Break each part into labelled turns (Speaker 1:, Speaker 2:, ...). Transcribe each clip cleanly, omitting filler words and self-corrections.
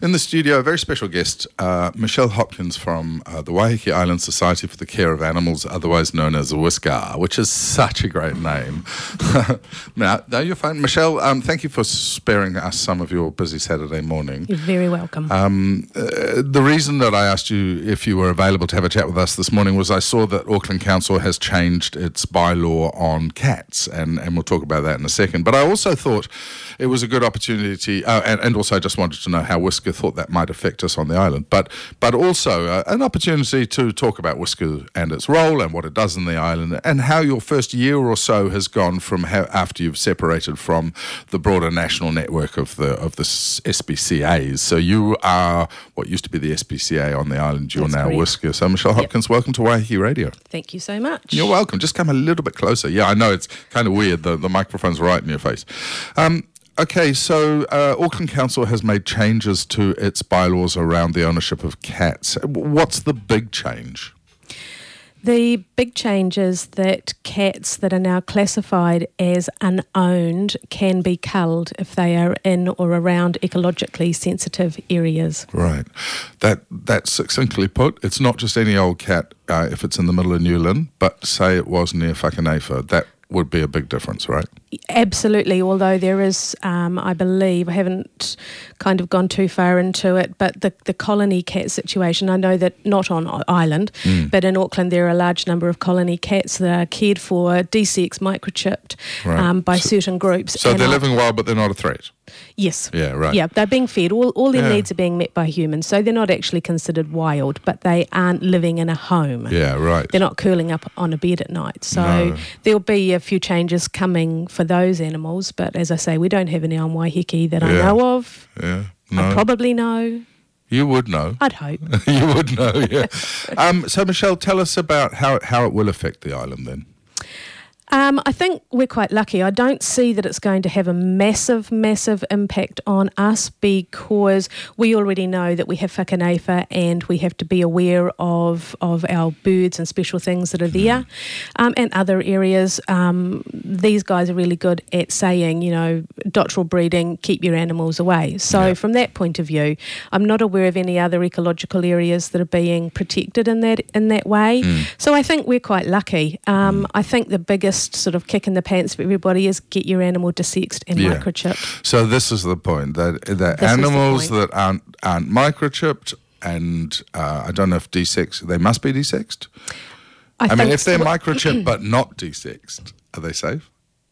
Speaker 1: In the studio, a very special guest, Michelle Hopkins from the Waiheke Island Society for the Care of Animals, otherwise known as WISCA, which is such a great name. Now, you're fine. Michelle, thank you for sparing us some of your busy Saturday morning.
Speaker 2: You're very welcome.
Speaker 1: The reason that I asked you if you were available to have a chat with us this morning was I saw that Auckland Council has changed its bylaw on cats, and we'll talk about that in a second. But I also thought it was a good opportunity, and also I just wanted to know how WISCA thought that might affect us on the island, but also an opportunity to talk about WISCA and its role and what it does in the island, and how your first year or so has gone from after you've separated from the broader national network of the SPCAs. So you are what used to be the SPCA on the island. You're now WISCA. So Michelle Hopkins, welcome to Waiheke Radio.
Speaker 2: Thank you so much.
Speaker 1: You're welcome. Just come a little bit closer. Yeah, I know it's kind of weird. The microphone's right in your face. Okay, so Auckland Council has made changes to its bylaws around the ownership of cats. What's the big change?
Speaker 2: The big change is that cats that are now classified as unowned can be culled if they are in or around ecologically sensitive areas.
Speaker 1: Right. That's succinctly put. It's not just any old cat if it's in the middle of Newland, but say it was near Whakaneifa. That would be a big difference, right?
Speaker 2: Absolutely, although there is, I believe, I haven't kind of gone too far into it, but the colony cat situation, I know that not on island, but in Auckland there are a large number of colony cats that are cared for, desexed, microchipped by certain groups.
Speaker 1: So they're living wild, but they're not a threat?
Speaker 2: Yes.
Speaker 1: Yeah, right.
Speaker 2: Yeah, they're being fed. All their needs are being met by humans, so they're not actually considered wild, but they aren't living in a home.
Speaker 1: Yeah, right.
Speaker 2: They're not curling up on a bed at night. So there'll be a few changes coming for those animals, but as I say, we don't have any on Waiheke that I know of.
Speaker 1: Yeah, no.
Speaker 2: I probably know.
Speaker 1: You would know.
Speaker 2: I'd hope.
Speaker 1: You would know, yeah. So, Michelle, tell us about how it will affect the island then.
Speaker 2: I think we're quite lucky. I don't see that it's going to have a massive impact on us because we already know that we have Whakaneifa and we have to be aware of our birds and special things that are there. And other areas, these guys are really good at saying, dotterel breeding, keep your animals away. So from that point of view, I'm not aware of any other ecological areas that are being protected in that way. So I think we're quite lucky. I think the biggest sort of kick in the pants for everybody is get your animal desexed and microchipped.
Speaker 1: So this is the point, that animals that aren't microchipped and I don't know if desexed, they must be desexed? I mean, if they're microchipped but not desexed, are they safe?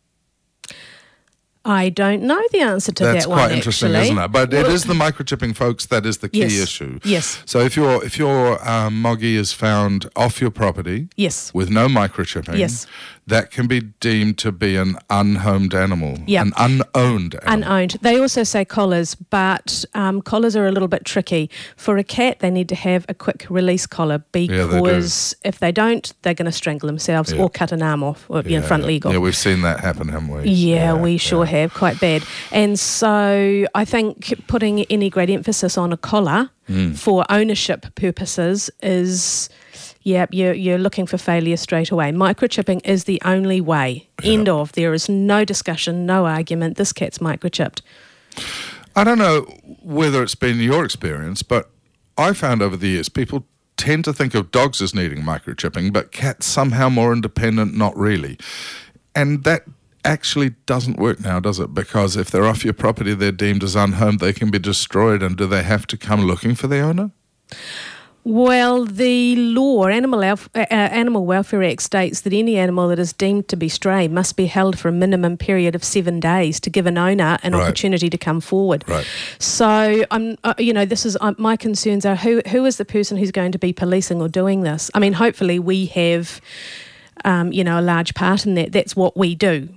Speaker 2: I don't know the answer to that one,
Speaker 1: That's quite interesting,
Speaker 2: actually.
Speaker 1: isn't it? But it is the microchipping, folks, that is the key issue.
Speaker 2: Yes.
Speaker 1: So if your moggy is found off your property with no microchipping, that can be deemed to be an unhomed animal, an unowned animal.
Speaker 2: Unowned. They also say collars, but collars are a little bit tricky. For a cat, they need to have a quick release collar because if they don't, they're going to strangle themselves or cut an arm off or front leg off.
Speaker 1: Yeah, we've seen that happen, haven't we?
Speaker 2: Yeah, we sure have, quite bad. And so I think putting any great emphasis on a collar for ownership purposes is... Yeah, you're looking for failure straight away. Microchipping is the only way. End of. There is no discussion, no argument. This cat's microchipped.
Speaker 1: I don't know whether it's been your experience, but I found over the years people tend to think of dogs as needing microchipping, but cats somehow more independent, not really. And that actually doesn't work now, does it? Because if they're off your property, they're deemed as unhomed, they can be destroyed, and do they have to come looking for the owner?
Speaker 2: Well, the law, Animal Welfare Act, states that any animal that is deemed to be stray must be held for a minimum period of 7 days to give an owner an opportunity to come forward. Right. So, this is my concerns are who is the person who's going to be policing or doing this? I mean, hopefully we have... a large part in that. That's what we do.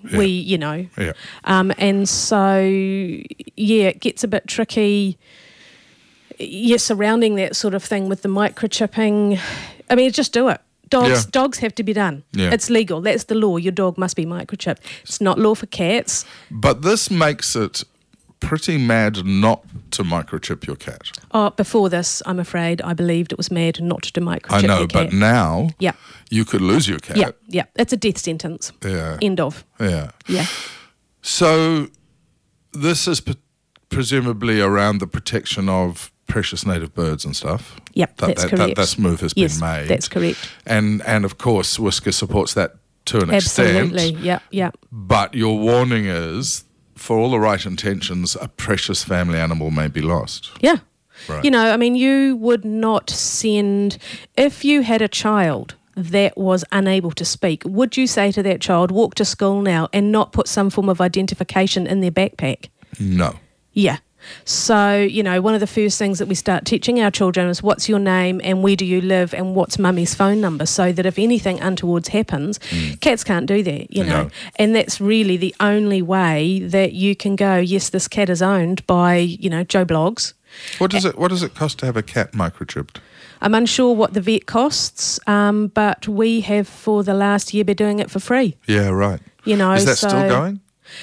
Speaker 2: And so, it gets a bit tricky. Surrounding that sort of thing with the microchipping. I mean, just do it. Dogs have to be done. Yeah. It's legal. That's the law. Your dog must be microchipped. It's not law for cats.
Speaker 1: But this makes it pretty mad not to microchip your cat.
Speaker 2: Oh, before this, I'm afraid, I believed it was mad not to microchip your cat.
Speaker 1: I know, but now you could lose your cat.
Speaker 2: Yeah. It's a death sentence. Yeah. End of.
Speaker 1: Yeah.
Speaker 2: Yeah.
Speaker 1: So this is presumably around the protection of precious native birds and stuff.
Speaker 2: Yep, that's correct.
Speaker 1: That move has been made.
Speaker 2: That's correct.
Speaker 1: And of course, Whisker supports that to an extent.
Speaker 2: Absolutely, yeah.
Speaker 1: But your warning is, for all the right intentions, a precious family animal may be lost.
Speaker 2: Yeah.
Speaker 1: Right.
Speaker 2: You know, I mean, you would not send, if you had a child that was unable to speak, would you say to that child, walk to school now, and not put some form of identification in their backpack?
Speaker 1: No.
Speaker 2: Yeah. So, you know, one of the first things that we start teaching our children is what's your name and where do you live and what's mummy's phone number, so that if anything untoward happens, cats can't do that, you know.
Speaker 1: No.
Speaker 2: And that's really the only way that you can go, yes, this cat is owned by, you know, Joe Bloggs.
Speaker 1: What does it cost to have a cat microchipped?
Speaker 2: I'm unsure what the vet costs, but we have for the last year been doing it for free.
Speaker 1: Yeah, right.
Speaker 2: You know,
Speaker 1: is that still going?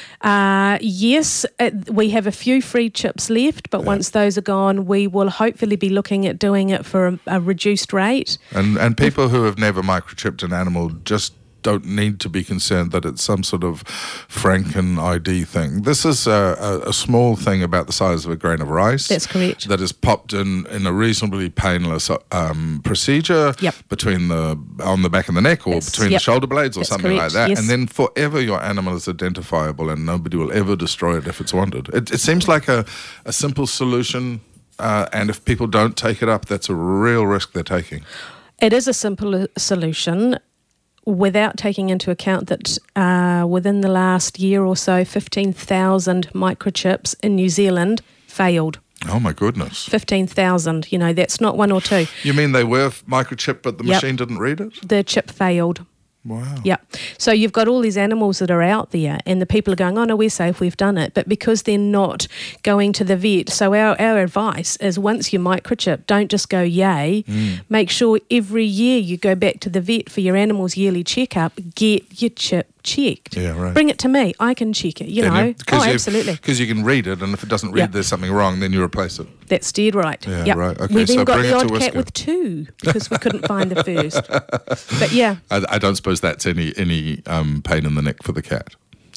Speaker 2: Yes, we have a few free chips left, but once those are gone, we will hopefully be looking at doing it for a reduced rate.
Speaker 1: And people who have never microchipped an animal just don't need to be concerned that it's some sort of Franken ID thing. This is a small thing about the size of a grain of rice.
Speaker 2: That's correct.
Speaker 1: That is popped in a reasonably painless procedure between on the back of the neck or between the shoulder blades or something like that.
Speaker 2: Yes.
Speaker 1: And then forever your animal is identifiable and nobody will ever destroy it if it's wanted. It seems like a simple solution, and if people don't take it up, that's a real risk they're taking.
Speaker 2: It is a simple solution, without taking into account that within the last year or so, 15,000 microchips in New Zealand failed.
Speaker 1: Oh, my goodness.
Speaker 2: 15,000, you know, that's not one or two.
Speaker 1: You mean they were microchipped, but the machine didn't read it?
Speaker 2: The chip failed.
Speaker 1: Wow.
Speaker 2: Yeah. So you've got all these animals that are out there and the people are going, oh, no, we're safe, we've done it. But because they're not going to the vet, so our advice is once you microchip, don't just go yay. Make sure every year you go back to the vet for your animal's yearly checkup, get your chip checked.
Speaker 1: Yeah, right.
Speaker 2: Bring it to me. I can check it, you know. Absolutely.
Speaker 1: Because you can read it, and if it doesn't read there's something wrong, then you replace it.
Speaker 2: That's dead right.
Speaker 1: Yeah, right. Okay,
Speaker 2: we then
Speaker 1: so
Speaker 2: got
Speaker 1: bring
Speaker 2: the
Speaker 1: it to
Speaker 2: odd cat
Speaker 1: Whisker.
Speaker 2: with two because we couldn't find the first. But yeah.
Speaker 1: I don't suppose that's any pain in the neck for the cat.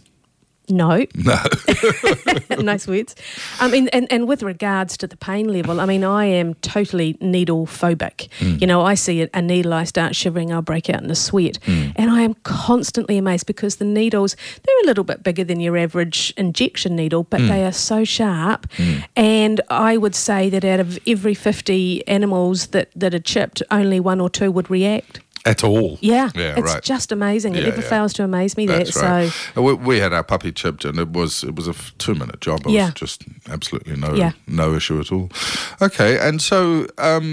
Speaker 2: No.
Speaker 1: No.
Speaker 2: Nice words. I mean, and with regards to the pain level, I mean, I am totally needle phobic. You know, I see a needle, I start shivering, I'll break out in a sweat. And I am constantly amazed because the needles, they're a little bit bigger than your average injection needle, but they are so sharp. And I would say that out of every 50 animals that are chipped, only one or two would react.
Speaker 1: At all.
Speaker 2: Yeah, it's
Speaker 1: right.
Speaker 2: just amazing. It
Speaker 1: Yeah,
Speaker 2: never fails to amaze me.
Speaker 1: That's
Speaker 2: that.
Speaker 1: right.
Speaker 2: So
Speaker 1: We had our puppy chipped, and it was a 2-minute job. It was just absolutely no issue at all. Okay, and so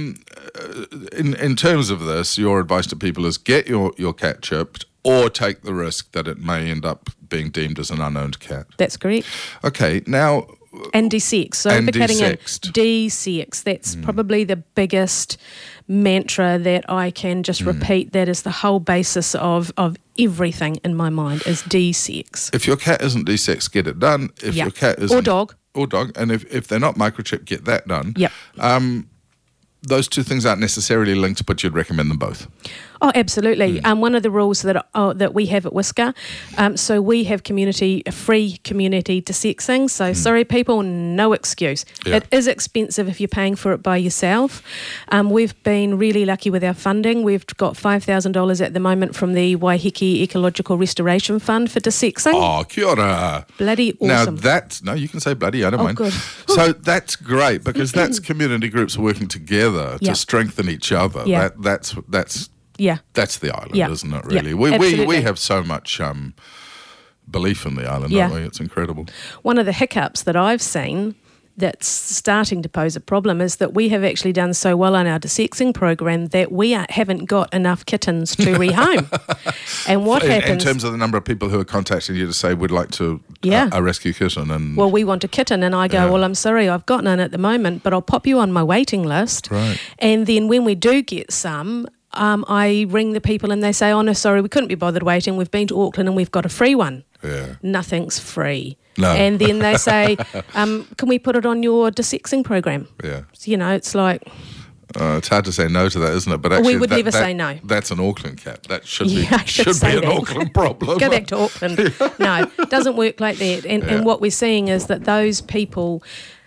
Speaker 1: in terms of this, your advice to people is get your cat chipped, or take the risk that it may end up being deemed as an unowned cat.
Speaker 2: that's correct.
Speaker 1: Okay, now.
Speaker 2: And D6. So
Speaker 1: And
Speaker 2: for cutting in
Speaker 1: D6'd.
Speaker 2: D6, that's probably the biggest mantra that I can just repeat. That is the whole basis of everything in my mind is D6.
Speaker 1: If your cat isn't D6, get it done. If your cat isn't...
Speaker 2: Or dog.
Speaker 1: Or dog. And if they're not microchipped, get that done.
Speaker 2: Yep.
Speaker 1: Those two things aren't necessarily linked, but you'd recommend them both.
Speaker 2: Oh, absolutely. One of the rules that we have at Whisker, so we have free community dissecting. So sorry, people, no excuse.
Speaker 1: Yeah.
Speaker 2: It is expensive if you're paying for it by yourself. We've been really lucky with our funding. We've got $5,000 at the moment from the Waiheke Ecological Restoration Fund for dissecting.
Speaker 1: Oh, kia ora.
Speaker 2: Bloody awesome.
Speaker 1: Now you can say bloody, I don't mind.
Speaker 2: Good.
Speaker 1: So that's great because that's community groups working together to strengthen each other.
Speaker 2: Yeah.
Speaker 1: That's the island, isn't it, really? We have so much belief in the island, don't we? It's incredible.
Speaker 2: One of the hiccups that I've seen that's starting to pose a problem is that we have actually done so well on our dissecting program that we haven't got enough kittens to rehome. And what happens...
Speaker 1: In terms of the number of people who are contacting you to say, we'd like to a rescue kitten. And
Speaker 2: well, we want a kitten. And I go, well, I'm sorry, I've got none at the moment, but I'll pop you on my waiting list.
Speaker 1: Right.
Speaker 2: And then when we do get some... I ring the people and they say, oh, no, sorry, we couldn't be bothered waiting. We've been to Auckland and we've got a free one.
Speaker 1: Yeah.
Speaker 2: Nothing's free.
Speaker 1: No.
Speaker 2: And then they say, can we put it on your dissecting program?
Speaker 1: Yeah.
Speaker 2: So, you know, it's like...
Speaker 1: it's hard to say no to that, isn't it? But actually,
Speaker 2: we would never say no.
Speaker 1: That's an Auckland cat. That should be
Speaker 2: say
Speaker 1: an Auckland problem.
Speaker 2: Go back to Auckland. No, it doesn't work like that. And what we're seeing is that those people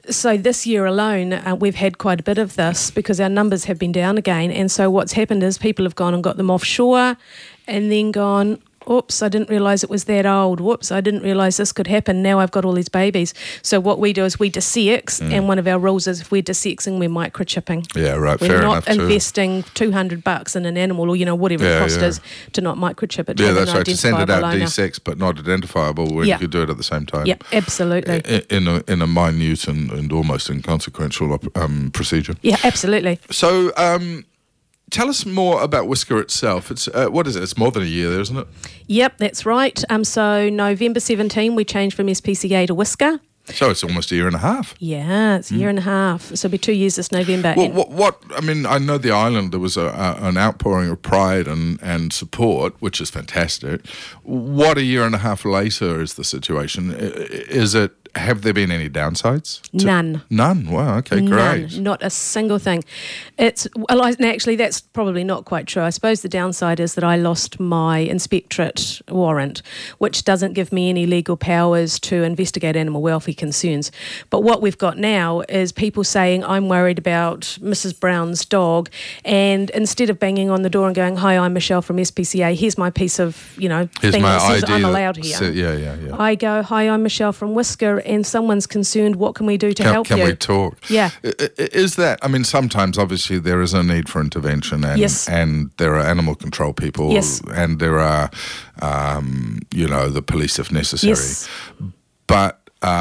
Speaker 2: So this year alone, we've had quite a bit of this because our numbers have been down again. And so what's happened is people have gone and got them offshore and then gone, oops, I didn't realise it was that old. Whoops, I didn't realise this could happen. Now I've got all these babies. So what we do is we desex, and one of our rules is if we're desexing, we're microchipping.
Speaker 1: Yeah, right.
Speaker 2: We're
Speaker 1: Fair
Speaker 2: not
Speaker 1: enough.
Speaker 2: investing $200 in an animal or, whatever the cost is to not microchip it.
Speaker 1: Yeah, that's right. To send it out desexed but not identifiable when you could do it at the same time.
Speaker 2: Yeah, absolutely.
Speaker 1: In a minute and almost inconsequential procedure.
Speaker 2: Yeah, absolutely.
Speaker 1: So, tell us more about Whisker itself. It's what is it? It's more than a year there, isn't it?
Speaker 2: Yep, that's right. So November 17, we changed from SPCA to Whisker.
Speaker 1: So it's almost a year and a half.
Speaker 2: Yeah, it's a year and a half. So it'll be 2 years this November.
Speaker 1: Well, I mean, I know the island, there was an outpouring of pride and support, which is fantastic. What a year and a half later is the situation? Have there been any downsides?
Speaker 2: None.
Speaker 1: None? Wow, okay, great.
Speaker 2: None, not a single thing. Actually, that's probably not quite true. I suppose the downside is that I lost my inspectorate warrant, which doesn't give me any legal powers to investigate animal welfare concerns. But what we've got now is people saying, I'm worried about Mrs. Brown's dog, and instead of banging on the door and going, hi, I'm Michelle from SPCA, here's my piece of, thing that says I'm allowed here.
Speaker 1: Yeah.
Speaker 2: I go, hi, I'm Michelle from Whisker, and someone's concerned, what can we do to help you?
Speaker 1: Can we talk?
Speaker 2: Yeah.
Speaker 1: Is that, I mean, sometimes obviously there is a need for intervention and there are animal control people and there are, the police if necessary.
Speaker 2: Yes.
Speaker 1: But,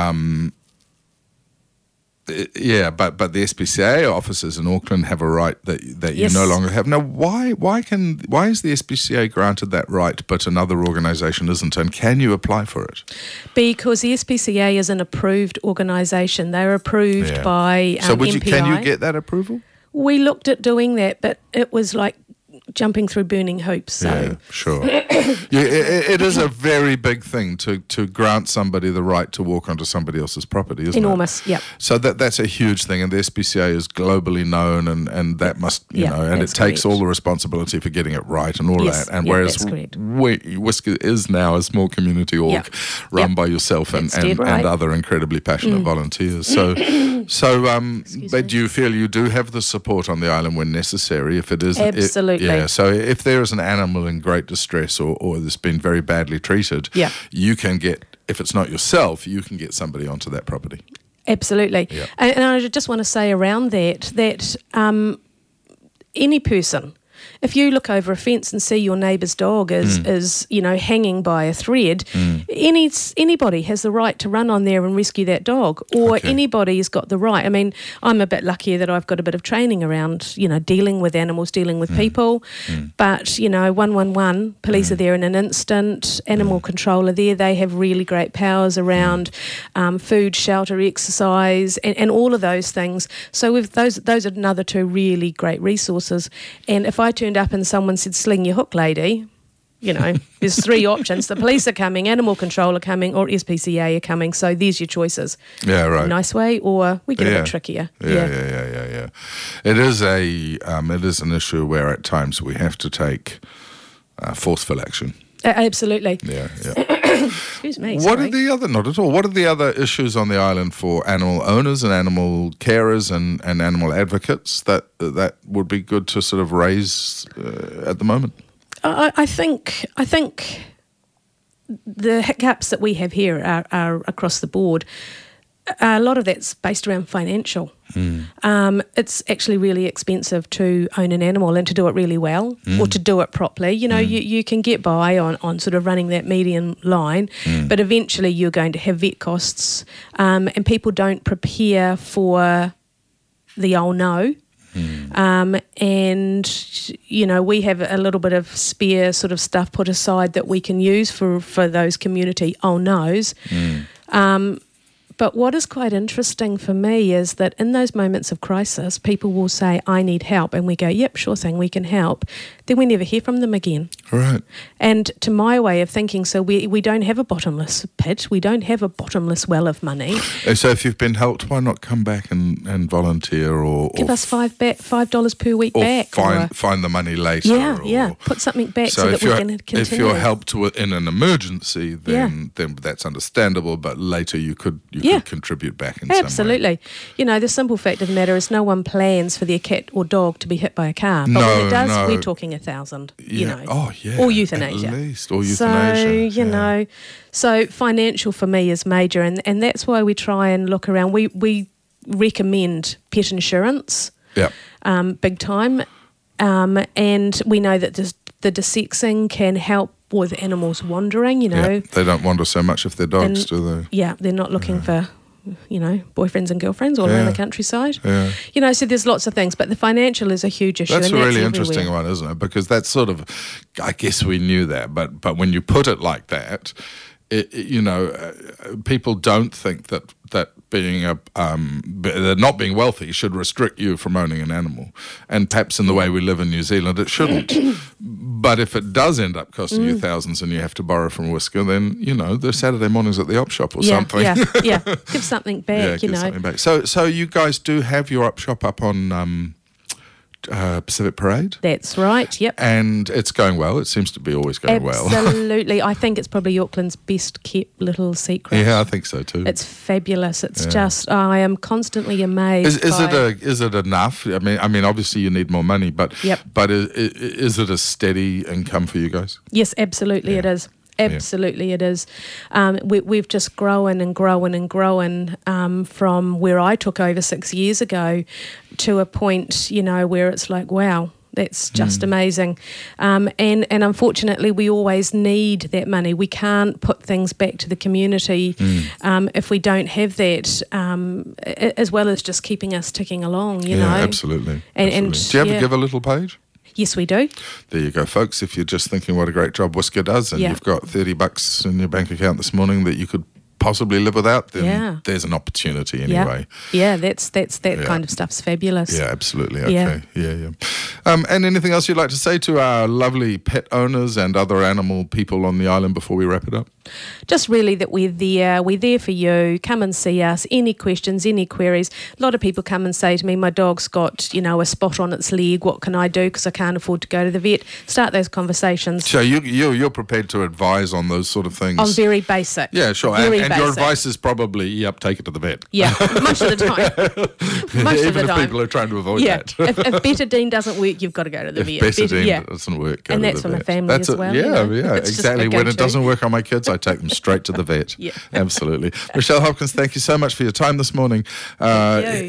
Speaker 1: but the SPCA officers in Auckland have a right that you no longer have. Now, why is the SPCA granted that right, but another organisation isn't? And can you apply for it?
Speaker 2: Because the SPCA is an approved organisation. They're approved by
Speaker 1: So
Speaker 2: MPI.
Speaker 1: Can you get that approval?
Speaker 2: We looked at doing that, but it was like jumping through burning hoops. So.
Speaker 1: Yeah, sure. It is a very big thing to grant somebody the right to walk onto somebody else's property, isn't it?
Speaker 2: Enormous, yep.
Speaker 1: So that's a huge thing, and the SPCA is globally known, and that must, and it takes all the responsibility for getting it right and all that. And whereas Whisker is now a small community org run by yourself and other incredibly passionate volunteers. So but do you feel you do have the support on the island when necessary? If it is
Speaker 2: absolutely.
Speaker 1: So if there is an animal in great distress or that's been very badly treated, you can get, if it's not yourself, you can get somebody onto that property.
Speaker 2: Absolutely.
Speaker 1: Yeah.
Speaker 2: And I just want to say around that any person, if you look over a fence and see your neighbour's dog is hanging by a thread, anybody has the right to run on there and rescue that dog, or anybody's got the right. I mean, I'm a bit luckier that I've got a bit of training around, dealing with animals, dealing with people, but, 111, police are there in an instant, animal control are there, they have really great powers around food, shelter, exercise, and all of those things. So those are another two really great resources. And if I turned up and someone said, sling your hook, lady, there's three options. The police are coming, animal control are coming, or SPCA are coming. So there's your choices. Yeah, right. Nice way, or we get a bit trickier.
Speaker 1: Yeah. It is an issue where at times we have to take forceful action.
Speaker 2: Absolutely.
Speaker 1: Yeah.
Speaker 2: Excuse me.
Speaker 1: Not at all. What are the other issues on the island for animal owners and animal carers and animal advocates that would be good to sort of raise at the moment?
Speaker 2: I think the hiccups that we have here are across the board. A lot of that's based around financial. It's actually really expensive to own an animal and to do it really well or to do it properly. You can get by on sort of running that median line, but eventually you're going to have vet costs, and people don't prepare for the old no. And we have a little bit of spare sort of stuff put aside that we can use for those community oh no's. But what is quite interesting for me is that in those moments of crisis, people will say, I need help. And we go, yep, sure thing, we can help. Then we never hear from them again.
Speaker 1: Right.
Speaker 2: And to my way of thinking, so we don't have a bottomless pit. We don't have a bottomless well of money.
Speaker 1: So if you've been helped, why not come back and volunteer or
Speaker 2: give us $5 per week back.
Speaker 1: Find the money later.
Speaker 2: Yeah. Put something back so that we can continue.
Speaker 1: If you're helped in an emergency, then that's understandable. But later you could could contribute back in some way.
Speaker 2: Absolutely. You know, the simple fact of the matter is no one plans for their cat or dog to be hit by a car. But when it does, we're talking 1,000, you know.
Speaker 1: Oh, yeah.
Speaker 2: Or euthanasia.
Speaker 1: At least, or euthanasia.
Speaker 2: So, you know, so financial for me is major, and that's why we try and look around. We recommend pet insurance big time, and we know that the desexing can help with animals wandering, you know.
Speaker 1: Yeah, they don't wander so much if they're dogs, do they?
Speaker 2: Yeah, they're not looking for, you know, boyfriends and girlfriends all around the countryside.
Speaker 1: Yeah.
Speaker 2: You know, so there's lots of things, but the financial is a huge issue.
Speaker 1: That's
Speaker 2: and
Speaker 1: a really
Speaker 2: everywhere.
Speaker 1: interesting one, isn't it? Because that's sort of, I guess we knew that, but when you put it like that, you know, people don't think that being that not being wealthy should restrict you from owning an animal, and perhaps in the way we live in New Zealand, it shouldn't. But if it does end up costing you thousands and you have to borrow from Whisker, then you know there's Saturday mornings at the op shop or something.
Speaker 2: Yeah, give something back.
Speaker 1: Give something back. So you guys do have your op shop up on Pacific Parade?
Speaker 2: That's right, yep.
Speaker 1: And it's going well. It seems to be always going well.
Speaker 2: Absolutely. I think it's probably Auckland's best kept little secret.
Speaker 1: Yeah, I think so too.
Speaker 2: It's fabulous. It's just, I am constantly amazed.
Speaker 1: Is it enough? I mean, obviously you need more money, but is it a steady income for you guys?
Speaker 2: Yes, absolutely it is. Absolutely, it is. We've just grown and grown and grown from where I took over 6 years ago to a point, you know, where it's like, wow, that's just amazing. And unfortunately, we always need that money. We can't put things back to the community if we don't have that, as well as just keeping us ticking along, you know.
Speaker 1: Absolutely.
Speaker 2: And
Speaker 1: do you ever give a little page?
Speaker 2: Yes, we do.
Speaker 1: There you go, folks. If you're just thinking what a great job Whisker does and you've got $30 in your bank account this morning that you could possibly live without, then there's an opportunity anyway.
Speaker 2: Yeah, that kind of stuff's fabulous.
Speaker 1: Yeah, absolutely. Okay. Yeah. And anything else you'd like to say to our lovely pet owners and other animal people on the island before we wrap it up?
Speaker 2: Just really that we're there for you. Come and see us. Any questions, any queries. A lot of people come and say to me, my dog's got, you know, a spot on its leg. What can I do? Because I can't afford to go to the vet. Start those conversations.
Speaker 1: So you're prepared to advise on those sort of things?
Speaker 2: On very basic.
Speaker 1: Yeah, sure. And your advice is probably, take it to the vet.
Speaker 2: Yeah, most of the time.
Speaker 1: Even if people are trying to avoid that.
Speaker 2: If Betadine doesn't work, you've got to go to the vet.
Speaker 1: Betadine doesn't work,
Speaker 2: and that's for my family as well.
Speaker 1: Yeah, exactly. When it doesn't work on my kids, I take them straight to the vet. Absolutely. Michelle Hopkins, thank you so much for your time this morning.
Speaker 2: Thank you.